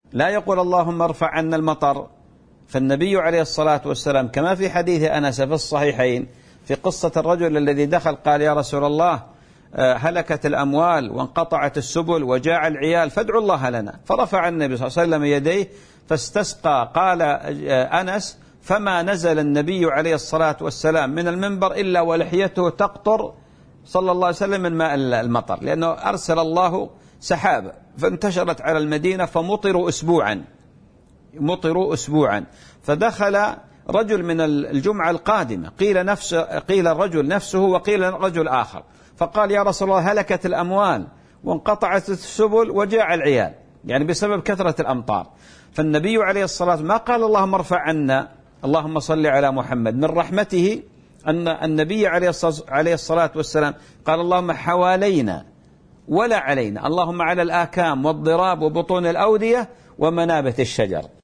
لا يقول اللهم ارفع عنا المطر. فالنبي عليه الصلاة والسلام كما في حديث أنس في الصحيحين في قصة الرجل الذي دخل قال يا رسول الله هلكت الأموال وانقطعت السبل وجاع العيال فادعوا الله لنا. فرفع النبي صلى الله عليه وسلم يديه فاستسقى. قال أنس فما نزل النبي عليه الصلاة والسلام من المنبر إلا ولحيته تقطر صلى الله عليه وسلم من ماء المطر، لأنه أرسل الله سحاب فانتشرت على المدينة فمطروا أسبوعا. فدخل رجل من الجمعة القادمة قيل الرجل نفسه وقيل رجل آخر، فقال يا رسول الله هلكت الأموال وانقطعت السبل وجاع العيال، يعني بسبب كثرة الأمطار. فالنبي عليه الصلاة والسلام ما قال اللهم ارفع عنا اللهم صل على محمد، من رحمته أن النبي عليه الصلاة والسلام قال اللهم حوالينا ولا علينا، اللهم على الآكام والضراب وبطون الأودية ومنابت الشجر.